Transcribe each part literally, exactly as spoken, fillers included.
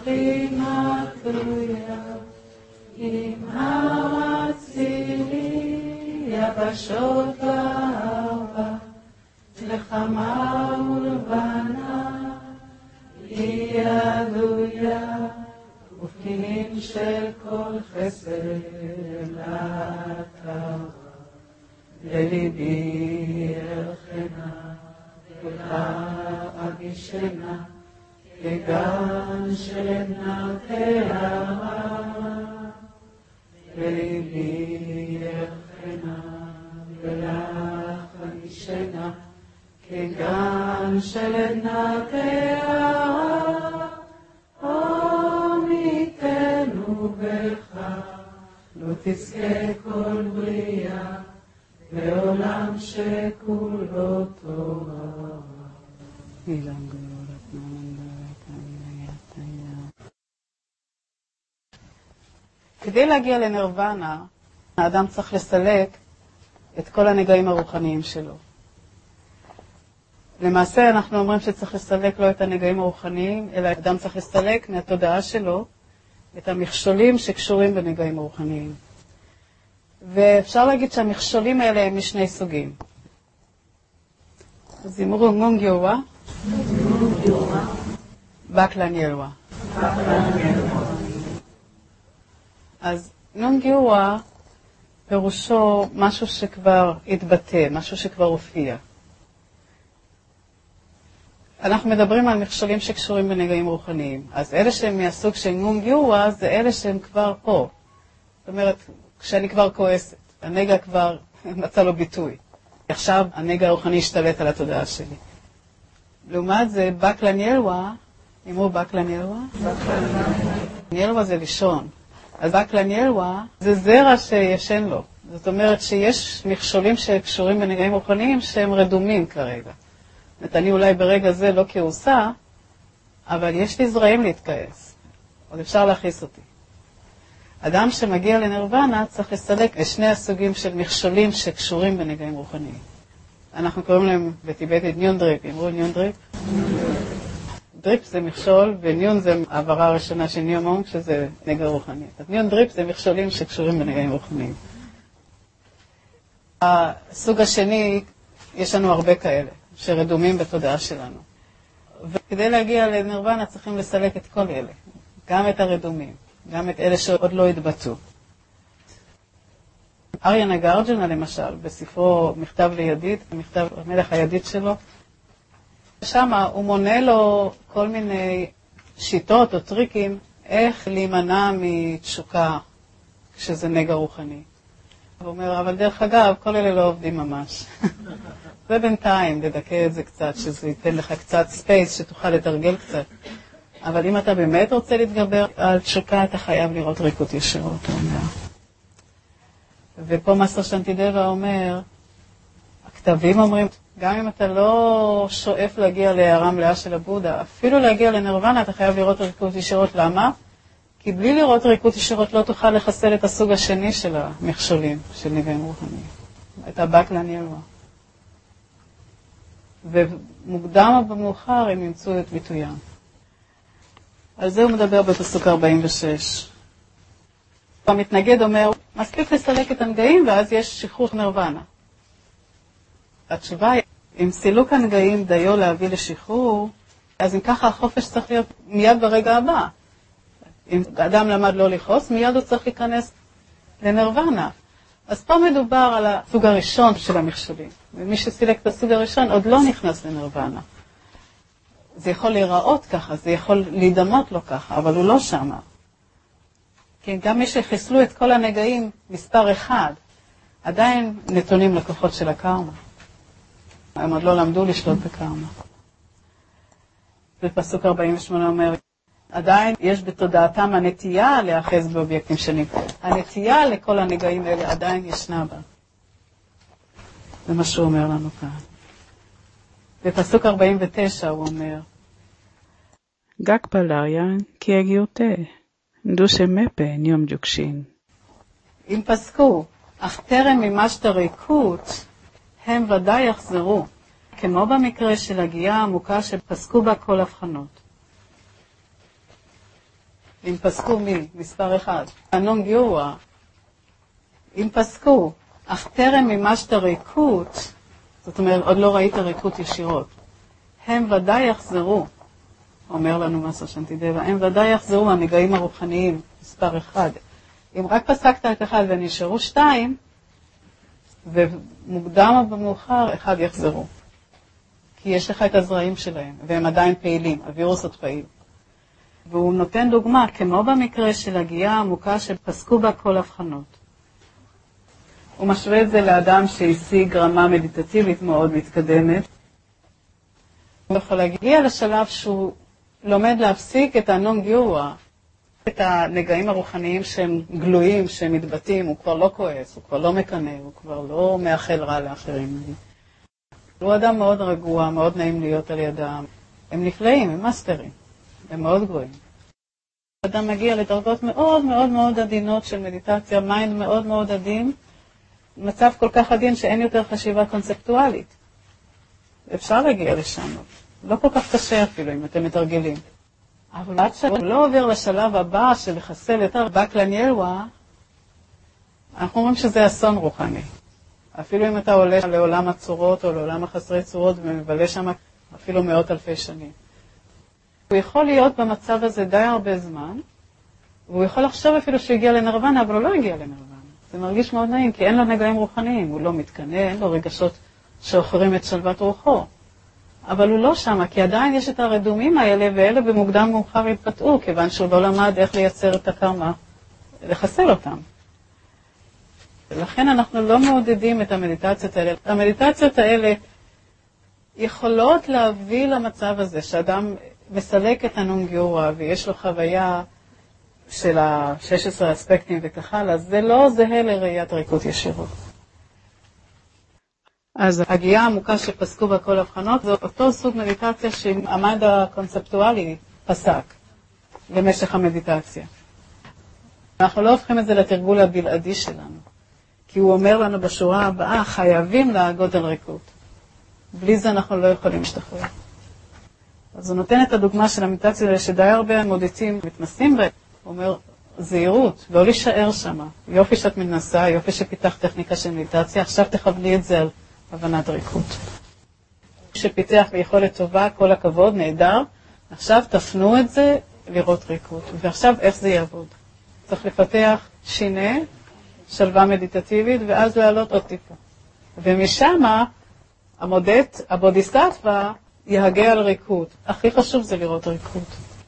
שכינה תלויה, עם האצילי יבשות ואהבה, נחמה ולבנה היא עדויה, ופקינים של כל חסר נתבה. לליבי אלחנה ולאגישנה, כגן שנתיה. לליבי אלחנה ולאגישנה, כגן שנתיה. עמיתנו בך, לא תזכה כל בריאה, בעולם שכולו תורה. אילן גאולת נמנדרת הנגתיה. כדי להגיע לנירוונה, האדם צריך לסלק את כל הנגעים הרוחניים שלו. למעשה אנחנו אומרים שצריך לסלק לא את הנגעים הרוחניים, אלא האדם צריך לסלק מהתודעה שלו את המכשולים שקשורים בנגעים הרוחניים. ואפשר להגיד שהמכשולים האלה הם משני סוגים. אז אמרו נונג יורה, בקלן ילווה. אז נונג יורה פירושו משהו שכבר התבטא, משהו שכבר הופיע. אנחנו מדברים על מכשולים שקשורים בנגעים רוחניים. אז אלה שהם מהסוג של נונג יורה, זה אלה שהם כבר פה. זאת אומרת, כשאני כבר כועסת, הנגע כבר מצא לו ביטוי. עכשיו הנגע הרוחני השתלט על התודעה שלי. לעומת זה, בקלן ילווה, אמרו בקלן ילווה? ילווה זה לישון. אז בקלן ילווה זה זרע שישן לו. זאת אומרת שיש מכשולים שקשורים בנגעים רוחניים שהם רדומים כרגע. זאת אומרת, אני אולי ברגע זה לא כעוסה, אבל יש לי זרעים להתכעס. עוד אפשר להכניס אותי. אדם שמגיע לנירוונה צריך לסלק את שני הסוגים של מכשולים שקשורים בנגעים רוחניים. אנחנו קוראים להם בטיבטית ניון דריפ. אמרו ניון דריפ? דריפ זה מכשול, וניון זה העברה הראשונה של ניון מונג, שזה נגע רוחני. אז ניון דריפ זה מכשולים שקשורים בנגעים רוחניים. הסוג השני, יש לנו הרבה כאלה, שרדומים בתודעה שלנו. וכדי להגיע לנירוונה צריכים לסלק את כל אלה, גם את הרדומים. גם את אלה שעוד לא התבטאו. אריה נגרג'נה למשל, בספרו מכתב לידיד, מכתב המלך הידיד שלו, שם הוא מונה לו כל מיני שיטות או טריקים איך להימנע מתשוקה כשזה נגע רוחני. הוא אומר, אבל דרך אגב, כל אלה לא עובדים ממש. זה בינתיים, לדכא את זה קצת, שזה ייתן לך קצת ספייס שתוכל לתרגל קצת. אבל אם אתה באמת רוצה להתגבר על תשוקה, אתה חייב לראות ריקות ישירות, הוא אומר. ופה מאסטר שנטידבה אומר, הכתבים אומרים, גם אם אתה לא שואף להגיע להערה מלאה של הבודה, אפילו להגיע לנירוונה, אתה חייב לראות ריקות ישירות. למה? כי בלי לראות ריקות ישירות לא תוכל לחסל את הסוג השני של המכשולים, של נגעים רוחניים. את הבקלן ילווה. ומוקדם או במאוחר הם ימצאו את ביטוים. על זה הוא מדבר בפסוק ארבעים ושש. המתנגד אומר, מספיק לסלק את הנגעים ואז יש שחרור נירוונה. התשובה היא, אם סילוק הנגעים דיו להביא לשחרור, אז אם ככה החופש צריך להיות מיד ברגע הבא. אם אדם למד לא לכעוס, מיד הוא צריך להיכנס לנירוונה. אז פה מדובר על הסוג הראשון של המכשולים. ומי שסילק את הסוג הראשון עוד לא נכנס לנירוונה. זה יכול להיראות ככה, זה יכול להידמות לו ככה, אבל הוא לא שמה. כי גם מי שחיסלו את כל הנגעים, מספר אחד, עדיין נתונים לכוחות של הקרמה. הם עוד לא למדו לשלוט בקרמה. בפסוק ארבעים ושמונה אומר, עדיין יש בתודעתם הנטייה להיאחז באובייקטים שונים. הנטייה לכל הנגעים האלה עדיין ישנה בה. זה מה שהוא אומר לנו כאן. בפסוק ארבעים ותשע הוא אומר, גק פלריין כי הגיותה, דושה מפה ניום ג'וקשין. אם פסקו, אך טרם מימשת ריקות, הם ודאי יחזרו, כמו במקרה של הגיעה העמוקה שפסקו בה כל הבחנות. אם פסקו מי? מספר אחד. הנון גיורא, אם פסקו, אך טרם מימשת ריקות, זאת אומרת, עוד לא ראית ריקות ישירות. הם ודאי יחזרו, אומר לנו מסר שנתידבה, הם ודאי יחזרו הנגעים הרוחניים, מספר אחד. אם רק פסקת את אחד ונשארו שתיים, ומוקדם או במאוחר, אחד יחזרו. כי יש לך את הזרעים שלהם, והם עדיין פעילים, הווירוס עוד פעיל. והוא נותן דוגמה, כמו במקרה של הגיעה העמוקה שפסקו בה כל הבחנות. הוא משווה את זה לאדם שהשיג רמה מדיטטיבית מאוד מתקדמת. הוא יכול להגיע לשלב שהוא לומד להפסיק את הנון גיורא, את הנגעים הרוחניים שהם גלויים, שהם מתבטאים, הוא כבר לא כועס, הוא כבר לא מקנא, הוא כבר לא מאחל רע לאחרים. הוא אדם מאוד רגוע, מאוד נעים להיות על ידם. הם נפלאים, הם מאסטרים, הם מאוד גבוהים. אדם מגיע לדרגות מאוד מאוד מאוד עדינות של מדיטציה, מיינד מאוד מאוד עדין, מצב כל כך עדין שאין יותר חשיבה קונספטואלית. אפשר להגיע לשם, לא כל כך קשה אפילו אם אתם מתרגלים. אבל עד שהוא לא עובר לשלב הבא של לחסל יותר בקלניאלווה, אנחנו אומרים שזה אסון רוחני. אפילו אם אתה עולה לעולם הצורות או לעולם החסרי צורות ומבלה שם אפילו מאות אלפי שנים. הוא יכול להיות במצב הזה די הרבה זמן, והוא יכול לחשוב אפילו שהוא הגיע לנרוונה, אבל הוא לא הגיע לנרוונה. זה מרגיש מאוד נעים, כי אין לו נגעים רוחניים, הוא לא מתקנא, אין לו רגשות שאוכרים את שלוות רוחו. אבל הוא לא שם, כי עדיין יש את הרדומים האלה, ואלה במוקדם מאוחר יתפתעו, כיוון שהוא לא למד איך לייצר את הקרמה, לחסל אותם. לכן אנחנו לא מעודדים את המדיטציות האלה. המדיטציות האלה יכולות להביא למצב הזה, שאדם מסלק את הנון גיורא, ויש לו חוויה של ה-שש עשרה אספקטים וכך הלאה, זה לא זהה לראיית ריקות ישירות. אז הגיעה העמוקה שפסקו בה כל הבחנות, זה אותו סוג מדיטציה שהמד הקונספטואלי פסק במשך המדיטציה. אנחנו לא הופכים את זה לתרגול הבלעדי שלנו, כי הוא אומר לנו בשורה הבאה, חייבים להגות על ריקות. בלי זה אנחנו לא יכולים להשתחרר. אז הוא נותן את הדוגמה של המדיטציה שדי הרבה מודיטים מתנסים בה. הוא אומר, זהירות, לא להישאר שם. יופי שאת מנסה, יופי שפיתח טכניקה של מדיטציה, עכשיו תכווני את זה על הבנת ריקות. שפיתח ביכולת טובה, כל הכבוד, נהדר, עכשיו תפנו את זה לראות ריקות. ועכשיו איך זה יעבוד? צריך לפתח שינה, שלווה מדיטטיבית, ואז להעלות עוד טיפה. ומשם המודט, הבודיסטטווה, יהגה על ריקות. הכי חשוב זה לראות ריקות.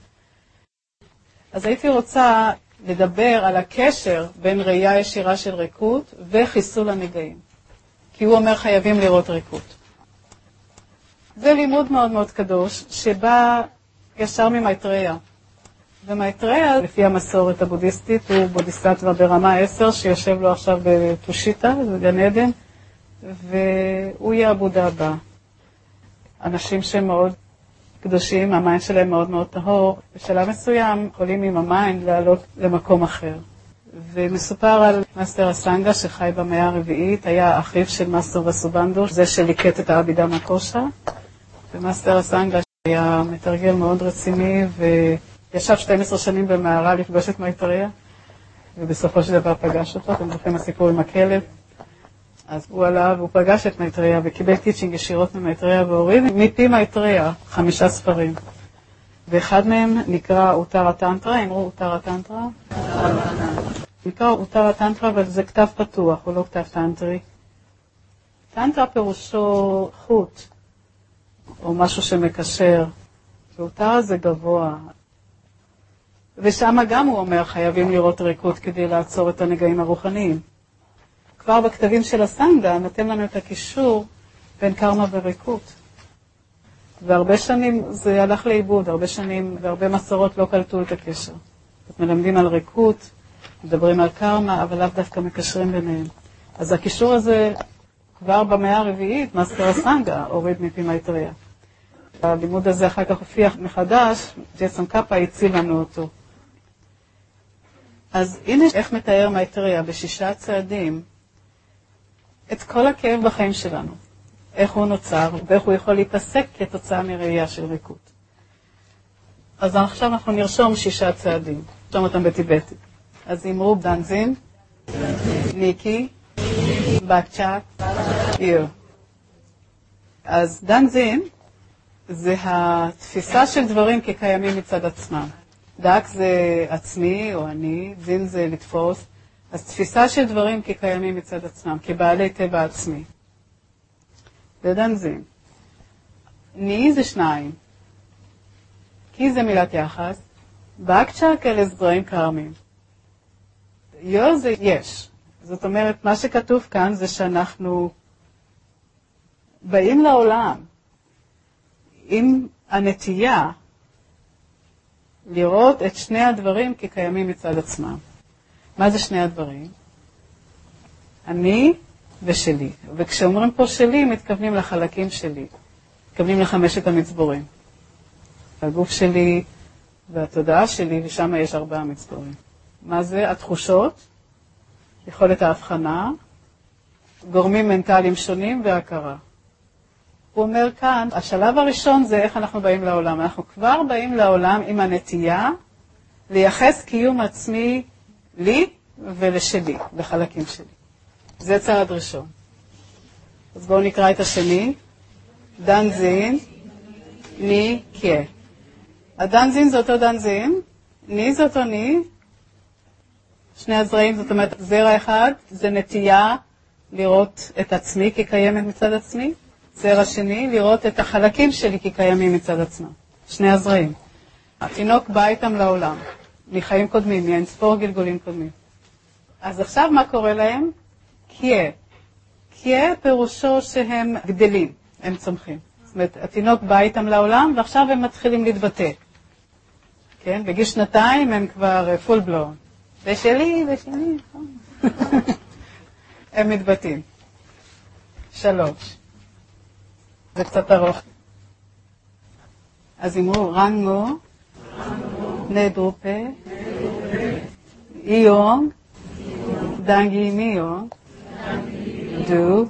אז הייתי רוצה לדבר על הקשר בין ראייה ישירה של ריקות וחיסול הנגעים. כי הוא אומר חייבים לראות ריקות. זה לימוד מאוד מאוד קדוש שבא ישר ממייטריה. ומייטריה, לפי המסורת הבודיסטית, הוא בודיסטטווה ברמה עשר שיושב לו עכשיו בטושיטה, בגן עדן, והוא יהיה הבודה הבא. אנשים שמאוד קדושים, המיינד שלהם מאוד מאוד טהור, בשלב מסוים יכולים עם המיינד לעלות למקום אחר. ומסופר על מאסטר הסנגה שחי במאה הרביעית, היה אחיו של מאסטר וסובנדו, זה שליקט את האבידה מקושה. ומאסטר הסנגה היה מתרגל מאוד רציני, וישב שתים עשרה שנים במערה לפגוש את מייטריה, ובסופו של דבר פגש אותו, אתם זוכרים הסיפור עם הכלב. אז הוא עלה והוא פגש את מייטריה וקיבל טיצ'ינג ישירות ממייטריה והוריד מפי מייטריה חמישה ספרים. ואחד מהם נקרא אוטר הטנטרה, אמרו אוטר הטנטרה? נקרא אוטר הטנטרה, אבל זה כתב פתוח, הוא לא כתב טנטרי. טנטרה פירושו חוט, או משהו שמקשר, ואוטר זה גבוה. ושם גם הוא אומר חייבים לראות ריקות כדי לעצור את הנגעים הרוחניים. כבר בכתבים של הסנגה נתן לנו את הקישור בין קרמה וריקות. והרבה שנים זה הלך לאיבוד, הרבה שנים והרבה מסורות לא קלטו את הקשר. מלמדים על ריקות, מדברים על קרמה, אבל לאו דווקא מקשרים ביניהם. אז הקישור הזה כבר במאה הרביעית, מאסטר הסנגה הוריד מפי מייטריה. הלימוד הזה אחר כך הופיע מחדש, ג'ייסון קאפה הציל לנו אותו. אז הנה איך מתאר מייטריה בשישה צעדים, את כל הכאב בחיים שלנו, איך הוא נוצר ואיך הוא יכול להיפסק כתוצאה מראייה של ריקות. אז עכשיו אנחנו נרשום שישה צעדים. שם אותם בטיבטית. אז אמרו דנזין, ניקי, בקצ'ק, איר. אז דנזין זה התפיסה של דברים כקיימים מצד עצמם. דק זה עצמי או אני, זין זה לתפוס. אז תפיסה של דברים כקיימים מצד עצמם, כבעלי טבע עצמי. זה דנזין. ני זה שניים. כי זה מילת יחס. בקצ'ק אלה זרעים קרמים. יו זה יש. זאת אומרת, מה שכתוב כאן זה שאנחנו באים לעולם עם הנטייה לראות את שני הדברים כקיימים מצד עצמם. מה זה שני הדברים? אני ושלי. וכשאומרים פה שלי, מתכוונים לחלקים שלי. מתכוונים לחמשת המצבורים. הגוף שלי והתודעה שלי, ושם יש ארבעה מצבורים. מה זה? התחושות, יכולת ההבחנה, גורמים מנטליים שונים והכרה. הוא אומר כאן, השלב הראשון זה איך אנחנו באים לעולם. אנחנו כבר באים לעולם עם הנטייה לייחס קיום עצמי לי ולשלי, לחלקים שלי. זה צעד ראשון. אז בואו נקרא את השני. דנזין, ני, כה. הדנזין זה אותו דנזין, ני זה אותו ני. שני הזרעים, זאת אומרת, זרע אחד זה נטייה לראות את עצמי כקיימת מצד עצמי. זרע שני, לראות את החלקים שלי כקיימים מצד עצמם. שני הזרעים. התינוק בא איתם לעולם, מחיים קודמים, מאינספור גלגולים קודמים. אז עכשיו מה קורה להם? כה. כה פירושו שהם גדלים, הם צומחים. זאת אומרת, התינוק בא איתם לעולם, ועכשיו הם מתחילים להתבטא. כן? בגיל שנתיים הם כבר פול בלון. ושלי, ושלי. הם מתבטאים. שלוש. זה קצת ארוך. אז אמרו, רנגו, נדרופה, איונג, דנגי מיונג, דו,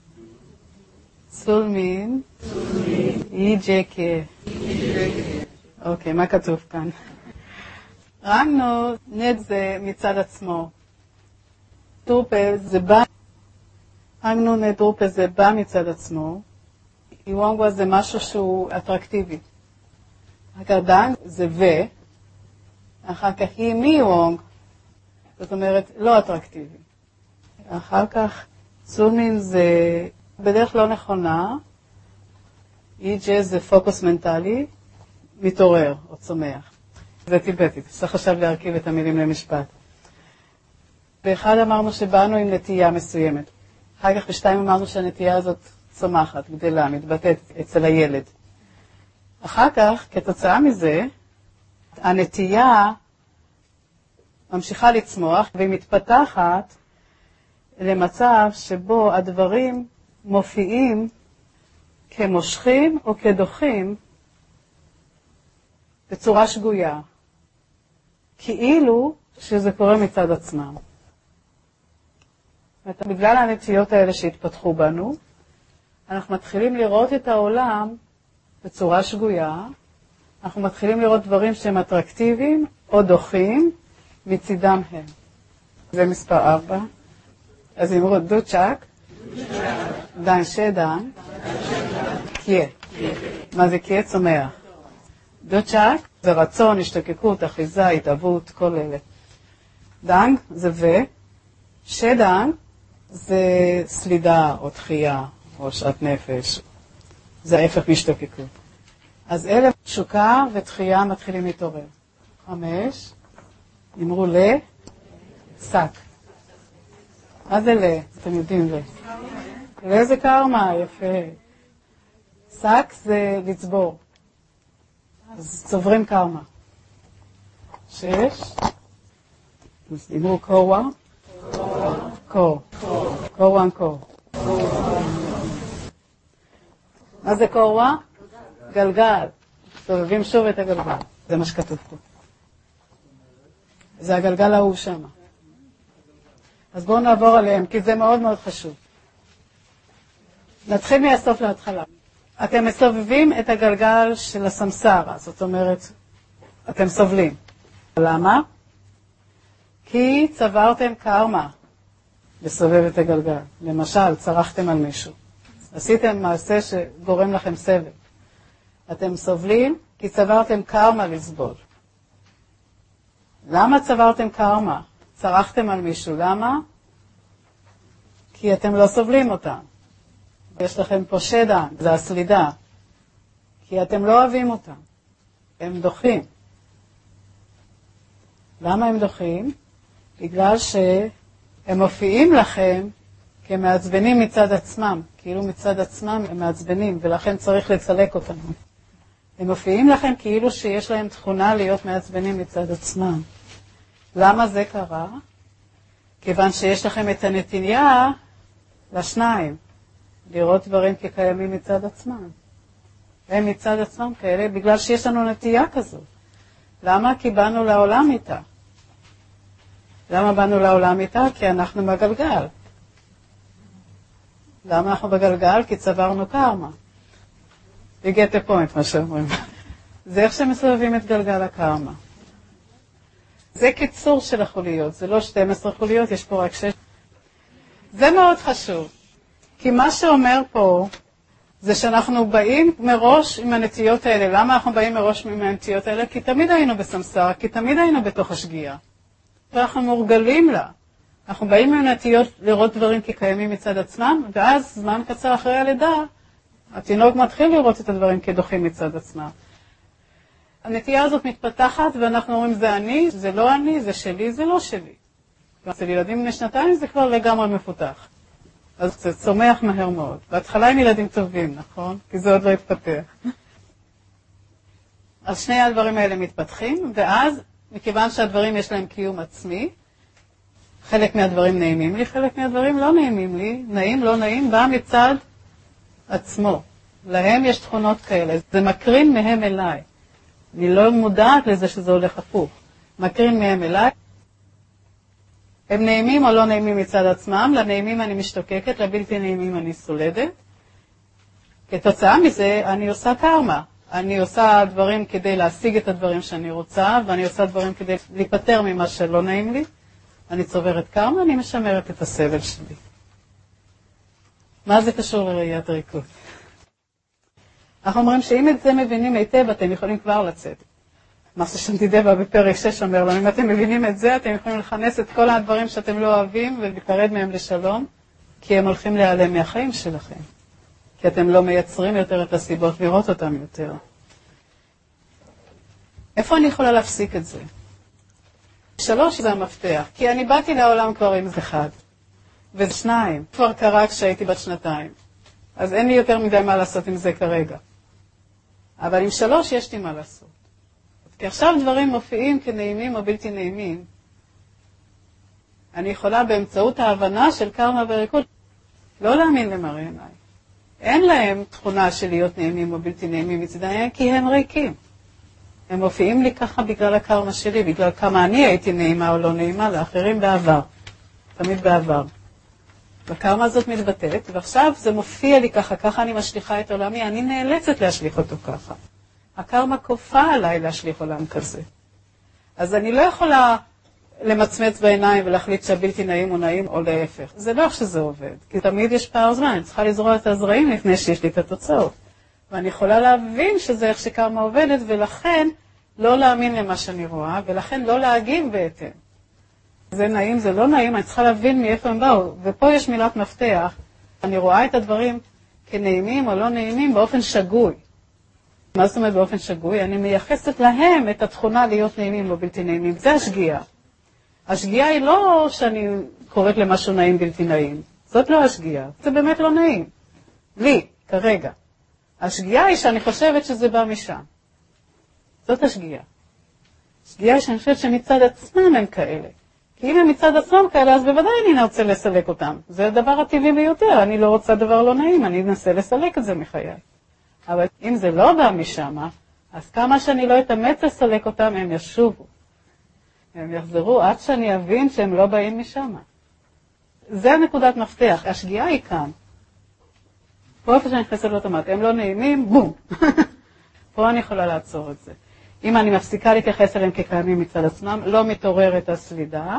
סולמין, אי ג'קה. אוקיי, מה כתוב כאן? רנגו, נד זה מצד עצמו. דרופה זה בא, רנגו נדרופה זה בא מצד עצמו. איוונגווה זה משהו שהוא אטרקטיבי. אחר כך דנג זה ו, אחר כך היא מיוונג, זאת אומרת לא אטרקטיבי. אחר כך סולמין זה בדרך לא נכונה, אי-ג'ה זה פוקוס מנטלי, מתעורר או צומח. זה טיבטית, צריך עכשיו להרכיב את המילים למשפט. באחד אמרנו שבאנו עם נטייה מסוימת. אחר כך בשתיים אמרנו שהנטייה הזאת צומחת, גדלה, מתבטאת אצל הילד. אחר כך, כתוצאה מזה, הנטייה ממשיכה לצמוח והיא מתפתחת למצב שבו הדברים מופיעים כמושכים או כדוחים בצורה שגויה, כאילו שזה קורה מצד עצמם. בגלל הנטיות האלה שהתפתחו בנו, אנחנו מתחילים לראות את העולם בצורה שגויה, אנחנו מתחילים לראות דברים שהם אטרקטיביים או דוחים מצידם הם. זה מספר ארבע. אז אמרו דוצ'ק, דן שדן, קיה. מה זה קיה? צומח. דוצ'ק זה רצון, השתוקקות, אחיזה, התאבות, כל אלה. דנג זה ו, שדן זה סלידה או דחייה או שעת נפש. זה ההפך משתוקקות. אז אלה תשוקה ותחייה מתחילים להתעורר. חמש, אמרו ל, שק. מה זה ל? אתם יודעים ל. ל זה קרמה, יפה. שק זה לצבור. אז צוברים קרמה. שש, אז אמרו קורווה. קור. קורואן קור. מה זה קורווה? גלגל. סובבים שוב את הגלגל. זה מה שכתוב פה. זה הגלגל ההוא שם. אז בואו נעבור עליהם, כי זה מאוד מאוד חשוב. נתחיל מהסוף להתחלה. אתם מסובבים את הגלגל של הסמסרה, זאת אומרת, אתם סובלים. למה? כי צברתם קרמה לסובב את הגלגל. למשל, צרחתם על מישהו. עשיתם מעשה שגורם לכם סבל. אתם סובלים כי צברתם קרמה לסבול. למה צברתם קרמה? צרחתם על מישהו. למה? כי אתם לא סובלים אותם. יש לכם פה שדע, זה הסלידה. כי אתם לא אוהבים אותם. הם דוחים. למה הם דוחים? בגלל שהם מופיעים לכם כמעצבנים מצד עצמם. כאילו מצד עצמם הם מעצבנים, ולכן צריך לצלק אותם. הם מופיעים לכם כאילו שיש להם תכונה להיות מעצבנים מצד עצמם. למה זה קרה? כיוון שיש לכם את הנטייה לשניים, לראות דברים כקיימים מצד עצמם. הם מצד עצמם כאלה בגלל שיש לנו נטייה כזו. למה? כי באנו לעולם איתה. למה באנו לעולם איתה? כי אנחנו בגלגל. למה אנחנו בגלגל? כי צברנו קרמה. You get the point, מה שאומרים. זה איך שמסובבים את גלגל הקרמה. זה קיצור של החוליות, זה לא שתים עשרה חוליות, יש פה רק שש. זה מאוד חשוב, כי מה שאומר פה זה שאנחנו באים מראש עם הנטיות האלה. למה אנחנו באים מראש עם הנטיות האלה? כי תמיד היינו בסמסרה, כי תמיד היינו בתוך השגיאה. ואנחנו מורגלים לה. אנחנו באים עם נטיות לראות דברים כקיימים מצד עצמם, ואז זמן קצר אחרי הלידה, התינוק מתחיל לראות את הדברים כדוחים מצד עצמם. הנטייה הזאת מתפתחת, ואנחנו אומרים, זה אני, זה לא אני, זה שלי, זה לא שלי. אצל ילדים בני שנתיים זה כבר לגמרי מפותח. אז זה צומח מהר מאוד. בהתחלה עם ילדים טובים, נכון? כי זה עוד לא התפתח. אז שני הדברים האלה מתפתחים, ואז, מכיוון שהדברים יש להם קיום עצמי, חלק מהדברים נעימים לי, חלק מהדברים לא נעימים לי, נעים, לא נעים, בא מצד עצמו. להם יש תכונות כאלה, זה מקרין מהם אליי. אני לא מודעת לזה שזה הולך הפוך. מקרין מהם אליי. הם נעימים או לא נעימים מצד עצמם, לנעימים אני משתוקקת, לבלתי נעימים אני סולדת. כתוצאה מזה אני עושה קרמה. אני עושה דברים כדי להשיג את הדברים שאני רוצה, ואני עושה דברים כדי להיפטר ממה שלא נעים לי. אני צוברת קרמה, אני משמרת את הסבל שלי. מה זה קשור לראיית ריקות? אנחנו אומרים שאם את זה מבינים היטב, אתם יכולים כבר לצאת. מה ששנתידבה בפרק שש אומר לנו, אם אתם מבינים את זה, אתם יכולים לכנס את כל הדברים שאתם לא אוהבים ולהיפרד מהם לשלום, כי הם הולכים להיעלם מהחיים שלכם. כי אתם לא מייצרים יותר את הסיבות לראות אותם יותר. איפה אני יכולה להפסיק את זה? שלוש זה המפתח, כי אני באתי לעולם כבר עם זה אחד, ושניים, כבר קרה כשהייתי בת שנתיים. אז אין לי יותר מדי מה לעשות עם זה כרגע. אבל עם שלוש יש לי מה לעשות. כי עכשיו דברים מופיעים כנעימים או בלתי נעימים. אני יכולה באמצעות ההבנה של קרמה וריקות לא להאמין למראה עיניי. אין להם תכונה של להיות נעימים או בלתי נעימים מצדם, כי הם ריקים. הם מופיעים לי ככה בגלל הקרמה שלי, בגלל כמה אני הייתי נעימה או לא נעימה לאחרים בעבר. תמיד בעבר. הקרמה הזאת מתבטאת, ועכשיו זה מופיע לי ככה, ככה אני משליחה את עולמי, אני נאלצת להשליך אותו ככה. הקרמה כופה עליי להשליך עולם כזה. אז אני לא יכולה למצמץ בעיניים ולהחליט שהבלתי נעים הוא נעים או להפך. זה לא איך שזה עובד, כי תמיד יש פער זמן, אני צריכה לזרוע את הזרעים לפני שיש לי את התוצאות. ואני יכולה להבין שזה איך שקרמה עובדת, ולכן לא להאמין למה שאני רואה, ולכן לא להגיב בהתאם. זה נעים, זה לא נעים, אני צריכה להבין מאיפה הם באו. ופה יש מילת מפתח, אני רואה את הדברים כנעימים או לא נעימים באופן שגוי. מה זאת אומרת באופן שגוי? אני מייחסת להם את התכונה להיות נעימים או בלתי נעימים. זה השגיאה. השגיאה היא לא שאני קוראת למשהו נעים בלתי נעים. זאת לא השגיאה. זה באמת לא נעים. לי, כרגע. השגיאה היא שאני חושבת שזה בא משם. זאת השגיאה. השגיאה היא שאני חושבת שמצד עצמם הם כאלה. כי אם הם מצד עצמם כאלה, אז בוודאי אני רוצה לסלק אותם. זה הדבר הטבעי ביותר. אני לא רוצה דבר לא נעים, אני אנסה לסלק את זה מחיי. אבל אם זה לא בא משם, אז כמה שאני לא אתאמץ לסלק אותם, הם ישובו. הם יחזרו עד שאני אבין שהם לא באים משם. זה נקודת מפתח. השגיאה היא כאן. פה איפה שאני נכנסת לאוטומט, הם לא נעימים, בום. פה אני יכולה לעצור את זה. אם אני מפסיקה להתייחס אליהם כקיימים מצד עצמם, לא מתעוררת הסלידה,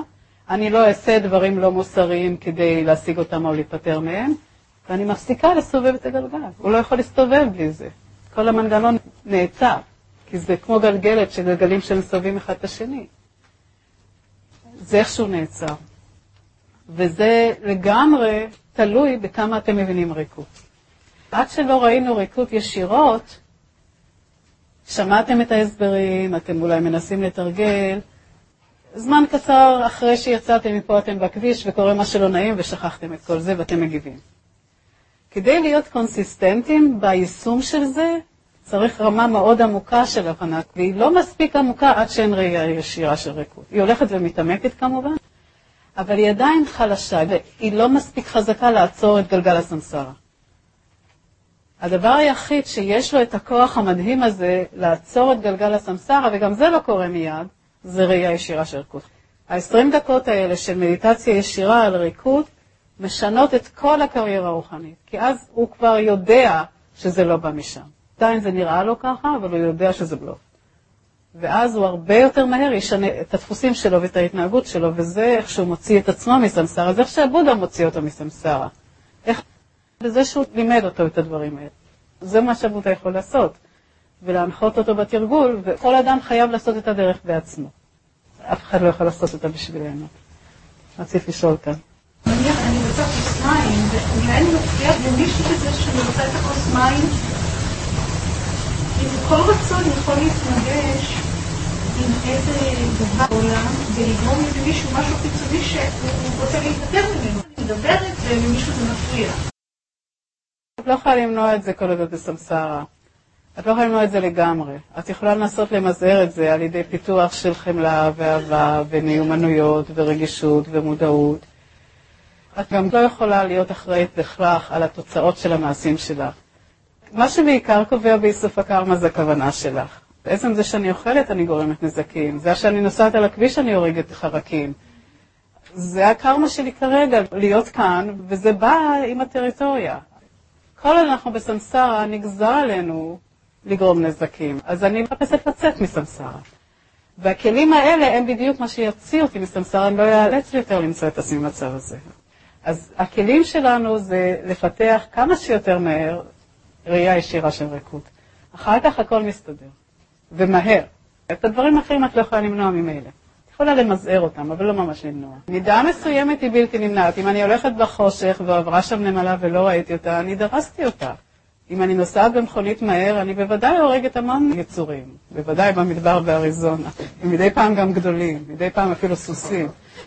אני לא אעשה דברים לא מוסריים כדי להשיג אותם או להיפטר מהם, ואני מפסיקה לסובב את הגלגל. הוא לא יכול להסתובב בלי זה. כל המנגנון נעצר, כי זה כמו גלגלת של גלגלים שמסובבים אחד את השני. זה איכשהו נעצר. וזה לגמרי תלוי בכמה אתם מבינים ריקות. עד שלא ראינו ריקות ישירות, שמעתם את ההסברים, אתם אולי מנסים לתרגל, זמן קצר אחרי שיצאתם מפה אתם בכביש וקורה מה שלא נעים ושכחתם את כל זה ואתם מגיבים. כדי להיות קונסיסטנטים ביישום של זה, צריך רמה מאוד עמוקה של הבנה, והיא לא מספיק עמוקה עד שאין ראייה ישירה של ריקות. היא הולכת ומתעמקת כמובן, אבל היא עדיין חלשה, והיא לא מספיק חזקה לעצור את גלגל הסמסרה. הדבר היחיד שיש לו את הכוח המדהים הזה לעצור את גלגל הסמסרה, וגם זה לא קורה מיד, זה ראייה ישירה של ריקות. ה-עשרים דקות האלה של מדיטציה ישירה על ריקות, משנות את כל הקריירה הרוחנית, כי אז הוא כבר יודע שזה לא בא משם. עדיין זה נראה לו ככה, אבל הוא יודע שזה בלוף. ואז הוא הרבה יותר מהר ישנה את הדפוסים שלו ואת ההתנהגות שלו, וזה איך שהוא מוציא את עצמו מסמסרה, זה איך שהבודה מוציא אותו מסמסרה. איך... וזה שהוא לימד אותו את הדברים האלה. זה מה שהבודה יכול לעשות, ולהנחות אותו בתרגול, וכל אדם חייב לעשות את הדרך בעצמו. אף אחד לא יכול לעשות אותה בשבילנו. רציתי לשאול כאן. אני רוצה כוס מים, ואולי אני מפריע למישהו בזה שאני רוצה את הכוס מים, עם כל רצון יכול להתנגש עם איזה דבר בעולם, ולגרום למישהו משהו חיצוני שהוא רוצה להתפטר ממנו. אני מדברת ולמישהו זה מפריע. את לא יכולה למנוע את זה כל עוד בסמסרה. את לא יכולה למנוע את זה לגמרי. את יכולה לנסות למזער את זה על ידי פיתוח של חמלה ואהבה ומיומנויות ורגישות ומודעות. את גם לא יכולה להיות אחראית בכך על התוצאות של המעשים שלך. מה שבעיקר קובע באיסוף הקרמה זה הכוונה שלך. בעצם זה שאני אוכלת אני גורמת נזקים. זה שאני נוסעת על הכביש אני הורגת חרקים. זה הקרמה שלי כרגע, להיות כאן, וזה בא עם הטריטוריה. כל עוד אנחנו בסמסרה נגזר עלינו לגרום נזקים. אז אני מחפשת לצאת מסמסרה. והכלים האלה הם בדיוק מה שיציע אותי מסמסרה, אני לא יאלץ יותר למצוא את עצמי במצב הזה. אז הכלים שלנו זה לפתח כמה שיותר מהר ראייה ישירה של ריקות. אחר כך הכל מסתדר. ומהר. את הדברים האחרים את לא יכולה למנוע ממילא. את יכולה למזער אותם, אבל לא ממש למנוע. מידה מסוימת היא בלתי נמנעת. אם אני הולכת בחושך ועברה שם נמלה ולא ראיתי אותה, אני דרסתי אותה. אם אני נוסעת במכונית מהר, אני בוודאי הורגת המון יצורים. בוודאי במדבר באריזונה. מדי פעם גם גדולים, מדי פעם אפילו סוסים.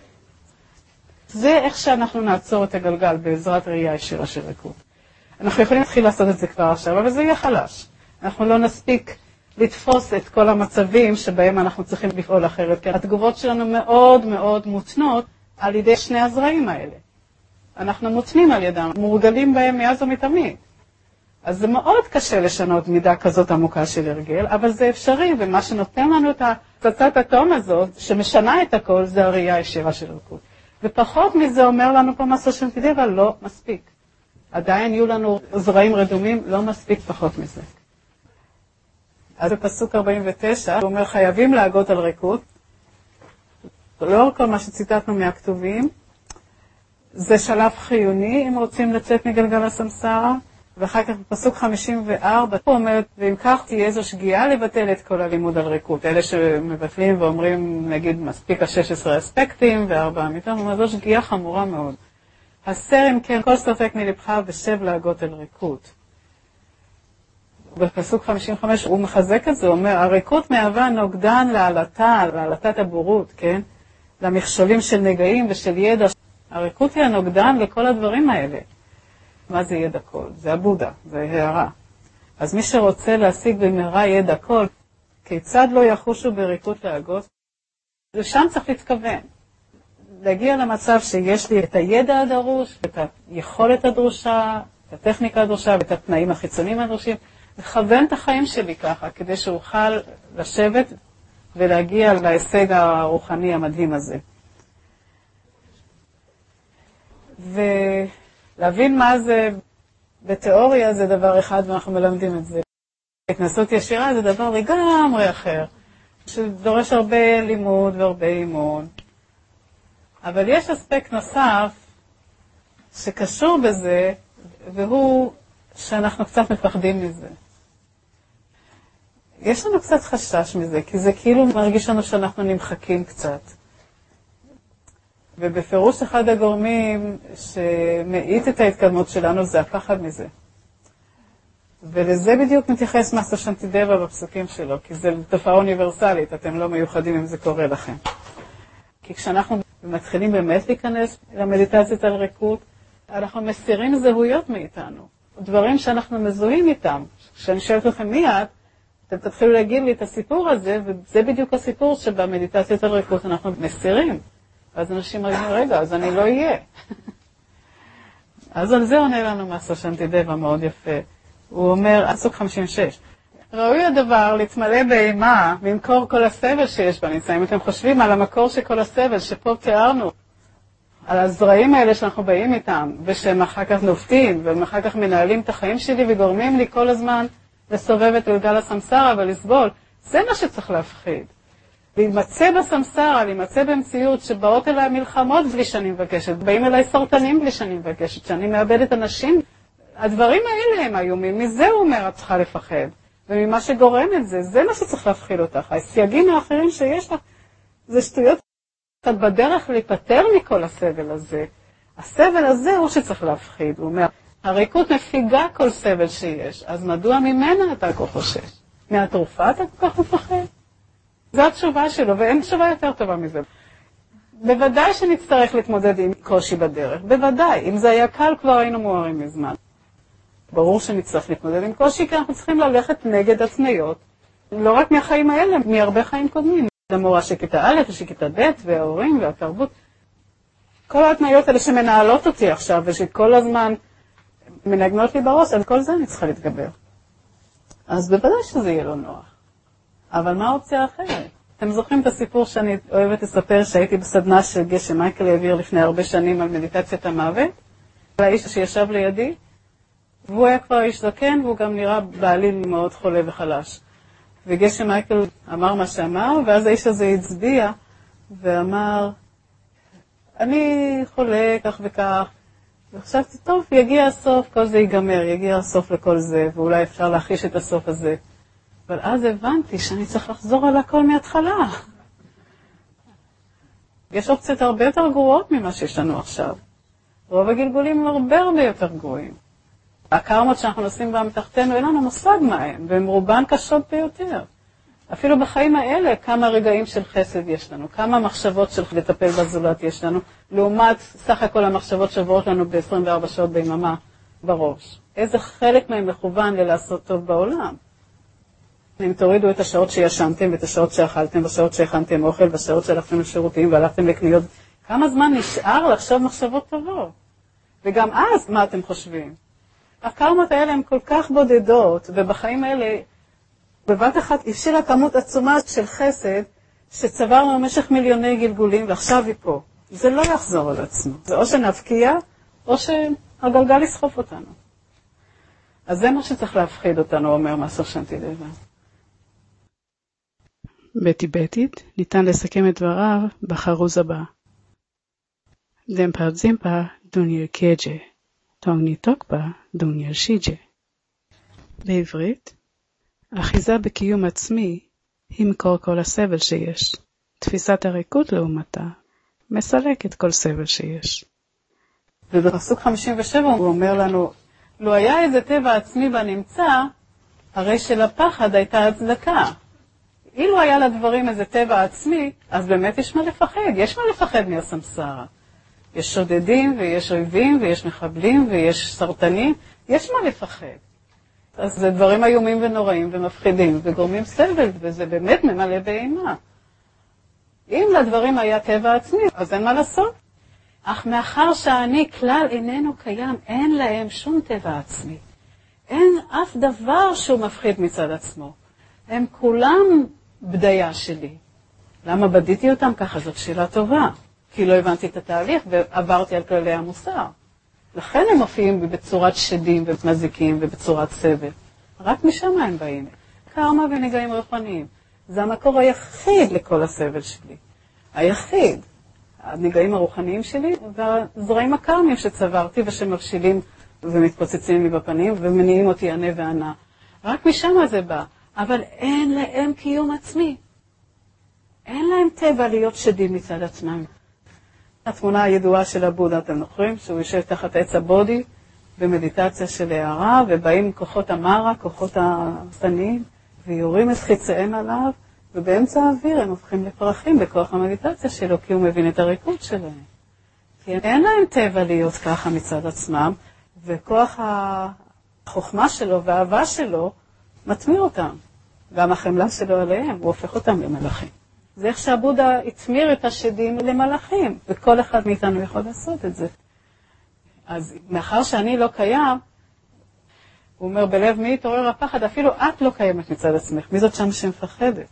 זה איך שאנחנו נעצור את הגלגל בעזרת ראייה ישירה של ריקות. אנחנו יכולים להתחיל לעשות את זה כבר עכשיו, אבל זה יהיה חלש. אנחנו לא נספיק לתפוס את כל המצבים שבהם אנחנו צריכים לפעול אחרת, כי התגובות שלנו מאוד מאוד מותנות על ידי שני הזרעים האלה. אנחנו מותנים על ידם, מורגלים בהם מאז ומתמיד. אז זה מאוד קשה לשנות מידה כזאת עמוקה של הרגל, אבל זה אפשרי, ומה שנותן לנו את פצצת האטום הזאת, שמשנה את הכל, זה הראייה הישירה של ריקות. ופחות מזה אומר לנו פה מסע של תדעי, אבל לא מספיק. עדיין יהיו לנו זרעים רדומים, לא מספיק פחות מזה. אז בפסוק ארבעים ותשע, הוא אומר, חייבים להגות על ריקות. לאור כל מה שציטטנו מהכתובים, זה שלב חיוני, אם רוצים לצאת מגלגל הסמסרה. ואחר כך בפסוק חמישים וארבע, הוא אומר, ואם כך תהיה איזו שגיאה לבטל את כל הלימוד על ריקות. אלה שמבטלים ואומרים, נגיד, מספיק ה-שש עשרה אספקטים וארבעה מיתון, הוא אומר, זו שגיאה חמורה מאוד. הסר אם כן כל ספק מלבך ושב להגות על ריקות. בפסוק חמישים וחמש הוא מחזק את זה, הוא אומר, הריקות מהווה נוגדן לעלתה, לעלתת הבורות, כן? למכשולים של נגעים ושל ידע. הריקות היא הנוגדן לכל הדברים האלה. מה זה ידע כל? זה הבודה, זה הערה. אז מי שרוצה להשיג במהרה ידע כל, כיצד לא יחושו בריקות להגות? לשם צריך להתכוון. להגיע למצב שיש לי את הידע הדרוש, את היכולת הדרושה, את הטכניקה הדרושה ואת התנאים החיצוניים הדרושים, לכוון את החיים שלי ככה, כדי שאוכל לשבת ולהגיע להישג הרוחני המדהים הזה. ולהבין מה זה בתיאוריה זה דבר אחד, ואנחנו מלמדים את זה. התנסות ישירה זה דבר לגמרי אחר, שדורש הרבה לימוד והרבה אימון. אבל יש אספקט נוסף שקשור בזה, והוא שאנחנו קצת מפחדים מזה. יש לנו קצת חשש מזה, כי זה כאילו מרגיש לנו שאנחנו נמחקים קצת. ובפירוש אחד הגורמים שמעיט את ההתקדמות שלנו זה הפחד מזה. ולזה בדיוק מתייחס מאסטר שנטידבה בפסוקים שלו, כי זה תופעה אוניברסלית, אתם לא מיוחדים אם זה קורה לכם. כי כשאנחנו מתחילים באמת להיכנס למדיטציות על ריקות, אנחנו מסירים זהויות מאיתנו, דברים שאנחנו מזוהים איתם. כשאני שואלת לכם מי את, אתם תתחילו להגיד לי את הסיפור הזה, וזה בדיוק הסיפור שבמדיטציות על ריקות אנחנו מסירים. ואז אנשים אומרים, רגע, אז אני לא אהיה. אז על זה עונה לנו מאסטר שנטידבה מאוד יפה. הוא אומר, פסוק חמישים ושש, ראוי הדבר להתמלא באימה, במקור כל הסבל שיש בניסה. אם אתם חושבים על המקור של כל הסבל שפה תיארנו, על הזרעים האלה שאנחנו באים איתם, ושהם אחר כך נופתים, והם אחר כך מנהלים את החיים שלי וגורמים לי כל הזמן לסובב את גלגל הסמסרה ולסבול, זה מה שצריך להפחיד. להימצא בסמסרה, להימצא במציאות שבאות אליי מלחמות בלי שאני מבקשת, באים אליי סרטנים בלי שאני מבקשת, שאני מאבדת אנשים. הדברים האלה הם איומים, מזה הוא אומר, את צריכה לפחד. וממה שגורם את זה, זה מה שצריך להפחיד אותך. הסייגים האחרים שיש לך, זה שטויות. את בדרך להיפטר מכל הסבל הזה. הסבל הזה הוא שצריך להפחיד. הוא אומר, הריקות מפיגה כל סבל שיש, אז מדוע ממנה אתה כל חושש? מהתרופה אתה כל כך מפחד? זו התשובה שלו, ואין תשובה יותר טובה מזה. בוודאי שנצטרך להתמודד עם קושי בדרך, בוודאי. אם זה היה קל כבר היינו מוארים מזמן. ברור שנצטרך להתמודד עם קושי, כי אנחנו צריכים ללכת נגד התניות. לא רק מהחיים האלה, מהרבה חיים קודמים. המורה של כיתה א' ושל כיתה ב' וההורים והתרבות. כל ההתניות האלה שמנהלות אותי עכשיו ושכל הזמן מנגנות לי בראש, על כל זה אני צריכה להתגבר. אז בוודאי שזה יהיה לא נוח. אבל מה האופציה אחרת? אתם זוכרים את הסיפור שאני אוהבת לספר שהייתי בסדנה של גשם מייקל העביר לפני הרבה שנים על מדיטציית המוות? והאיש שישב לידי, והוא היה כבר איש זקן והוא גם נראה בעליל מאוד חולה וחלש. וגשם מייקל אמר מה שאמר, ואז האיש הזה הצביע ואמר, אני חולה כך וכך, וחשבתי, טוב, יגיע הסוף, כל זה ייגמר, יגיע הסוף לכל זה, ואולי אפשר להחיש את הסוף הזה. אבל אז הבנתי שאני צריך לחזור על הכל מההתחלה. יש אופציות הרבה יותר גרועות ממה שיש לנו עכשיו. רוב הגלגולים הם הרבה הרבה יותר גרועים. הקרמות שאנחנו נושאים בהם תחתנו, אין לנו מושג מהם, והם רובן קשות ביותר. אפילו בחיים האלה, כמה רגעים של חסד יש לנו, כמה מחשבות של לטפל בזולת יש לנו, לעומת סך הכל המחשבות שעוברות לנו ב-עשרים וארבע שעות ביממה בראש. איזה חלק מהם מכוון ללעשות טוב בעולם. אם תורידו את השעות שישנתם, ואת השעות שאכלתם, והשעות שהכנתם אוכל, והשעות שהלכתם לשירותים, והלכתם לקניות, כמה זמן נשאר לחשוב מחשבות טובות? וגם אז, מה אתם חושבים? הקרמות האלה הן כל כך בודדות, ובחיים האלה, בבת אחת הפשילה כמות עצומה של חסד, שצברנו במשך מיליוני גלגולים, ועכשיו היא פה. זה לא יחזור על עצמו. זה או שנבקיע, או שהגלגל יסחוף אותנו. אז זה מה שצריך להפחיד אותנו, אומר מאסטר שנטידבה. בטיבטית ניתן לסכם את דבריו בחרוז הבא. דמפר זימפה דוניר קג'ה, טונגני טוקפה דוניר שיג'ה. בעברית, אחיזה בקיום עצמי היא מקור כל הסבל שיש. תפיסת הריקות לעומתה מסלקת כל סבל שיש. ובפסוק חמישים ושבע הוא אומר לנו, לו היה איזה טבע עצמי בנמצא, הרי שלפחד הייתה הצדקה. אילו היה לדברים איזה טבע עצמי, אז באמת יש מה לפחד. יש מה לפחד מהסמסרה. יש שודדים ויש אויבים ויש מחבלים ויש סרטנים. יש מה לפחד. אז זה דברים איומים ונוראים ומפחידים וגורמים סבל, וזה באמת ממלא באימה. אם לדברים היה טבע עצמי, אז אין מה לעשות. אך מאחר שאני כלל איננו קיים, אין להם שום טבע עצמי. אין אף דבר שהוא מפחיד מצד עצמו. הם כולם בדיה שלי. למה בדיתי אותם ככה? זאת שאלה טובה. כי לא הבנתי את התהליך ועברתי על כללי המוסר. לכן הם מופיעים בצורת שדים ומזיקים ובצורת סבל. רק משם הם באים. קרמה ונגעים רוחניים. זה המקור היחיד לכל הסבל שלי. היחיד. הנגעים הרוחניים שלי והזרעים הקרמיים שצברתי ושמבשילים ומתפוצצים לי בפנים ומניעים אותי ענה וענה. רק משם זה בא. אבל אין להם קיום עצמי. אין להם טבע להיות שדים מצד עצמם. התמונה הידועה של הבודה, אתם זוכרים? שהוא יושב תחת עץ הבודי במדיטציה של הערה, ובאים כוחות המרה, כוחות השטניים, ויורים את חיציהם עליו, ובאמצע האוויר הם הופכים לפרחים בכוח המדיטציה שלו, כי הוא מבין את הריקוד שלהם. כי אין להם טבע להיות ככה מצד עצמם, וכוח החוכמה שלו והאהבה שלו מתמיר אותם. גם החמלה שלו עליהם, הוא הופך אותם למלאכים. זה איך שהבודה התמיר את השדים למלאכים, וכל אחד מאיתנו יכול לעשות את זה. אז מאחר שאני לא קיים, הוא אומר, בלב מי התעורר הפחד, אפילו את לא קיימת מצד עצמך. מי זאת שם שמפחדת?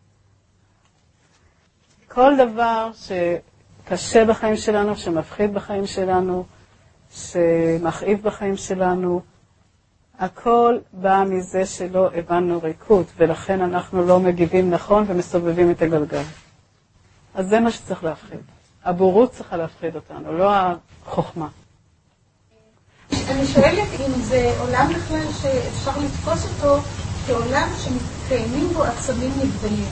כל דבר שקשה בחיים שלנו, שמפחיד בחיים שלנו, שמכאיב בחיים שלנו, הכל בא מזה שלא הבנו ריקוד, ולכן אנחנו לא מגיבים נכון ומסובבים את הגלגל. אז זה מה שצריך להפחיד. הבורות צריכה להפחיד אותנו, לא החוכמה. אני שואלת אם זה עולם בכלל שאפשר לתפוס אותו כעולם שמתקיימים בו עצמים נבדלים.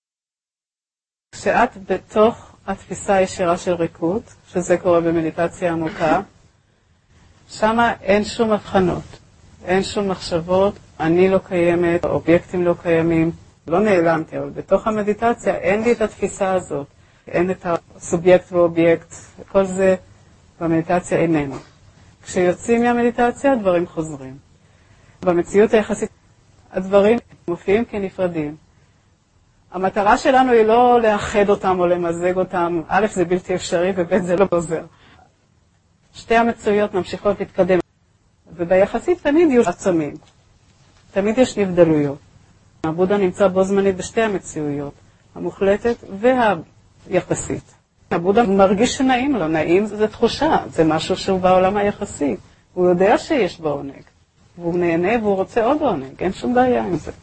כשאת בתוך התפיסה הישירה של ריקוד, שזה קורה במדיטציה עמוקה, שם אין שום הבחנות. אין שום מחשבות, אני לא קיימת, אובייקטים לא קיימים, לא נעלמתי, אבל בתוך המדיטציה אין לי את התפיסה הזאת, אין את הסובייקט ואובייקט, כל זה במדיטציה איננו. כשיוצאים מהמדיטציה, הדברים חוזרים. במציאות היחסית, הדברים מופיעים כנפרדים. המטרה שלנו היא לא לאחד אותם או למזג אותם, א' זה בלתי אפשרי וב' זה לא עוזר. שתי המציאויות ממשיכות להתקדם. וביחסית תמיד יש עצמים, תמיד יש נבדלויות. הבודה נמצא בו זמנית בשתי המציאויות, המוחלטת והיחסית. הבודה מרגיש שנעים לו, נעים זה תחושה, זה משהו שהוא בעולם היחסי. הוא יודע שיש בו עונג, והוא נהנה והוא רוצה עוד עונג, אין שום בעיה עם זה.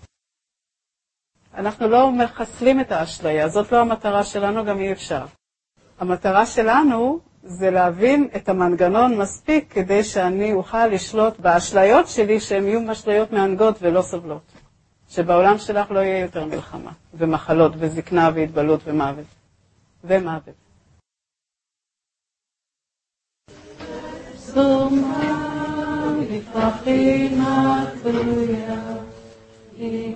אנחנו לא מחסלים את האשליה, זאת לא המטרה שלנו, גם אי אפשר. המטרה שלנו זה להבין את המנגנון מספיק כדי שאני אוכל לשלוט באשליות שלי שהן יהיו אשליות מענגות ולא סובלות. שבעולם שלך לא יהיה יותר מלחמה ומחלות וזקנה והתבלות ומוות. ומוות. סומה לפחינה תלויה עם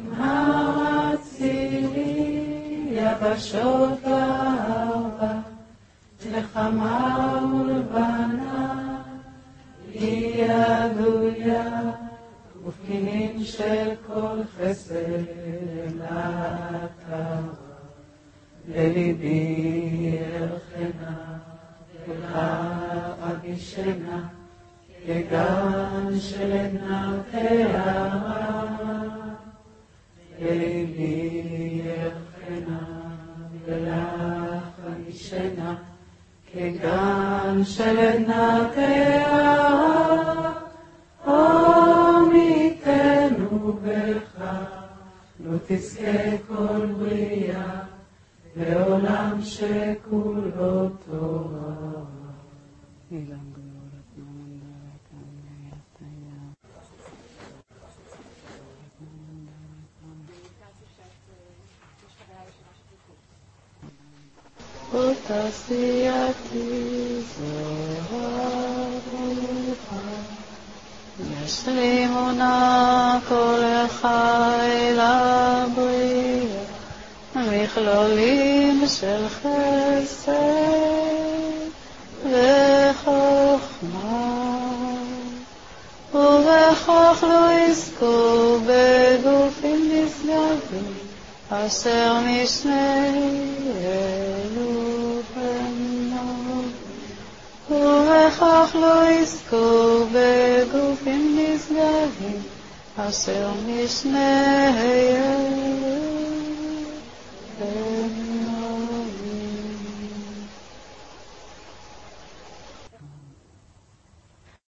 הרצילי יבשות לאהבה לחמה ולבנה, היא ידויה, ופקינים של כל חסד למטרה. לליבי אלחנה, ולאגישנה, כגן של עינת הערה. לליבי אלחנה, ולאגישנה, כגן של עינת הערה. עמיתנו בך, לא תזכה כל בריאה, לעולם שכולו תורה. אילן גדולת נמנדרת עמיית היה. ותעשייתי זוהר ורוחה, יש לי אמונה כל חיל הבריאה, מכלולים של חסד וחוכמה, ובכך לא יזכו בגופים נשגבים, אשר משנינו בנו, ובכך לא יזכו בגופים נשגבים, אשר משנינו בנו.